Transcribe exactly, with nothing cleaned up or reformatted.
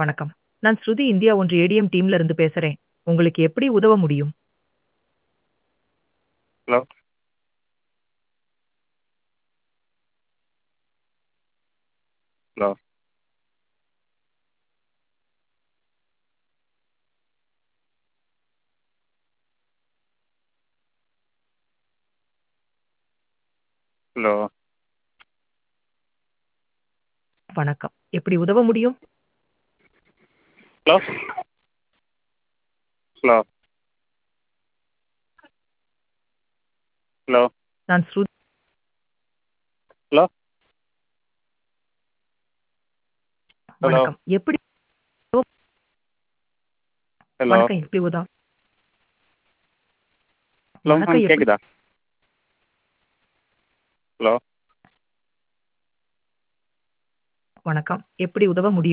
வணக்கம். நான் ஸ்ருதி இந்தியா ஒன்று ஏடிஎம் டீம்ல இருந்து பேசுறேன். உங்களுக்கு எப்படி உதவ முடியும்? ஹலோ. ஹலோ. ஹலோ. வணக்கம். எப்படி உதவ முடியும்? ஹலோ. ஹலோ. ஹலோ. நான் ஸ்ருதி ஹலோ. ஹலோ. வணக்கம். எப்படி ஹலோ. வணக்கம். எப்படி உதவ ஹலோ மேம் வணக்கம். எப்படி கேக்குதா? ஹலோ. வணக்கம். எப்படி உதவ முடியும்?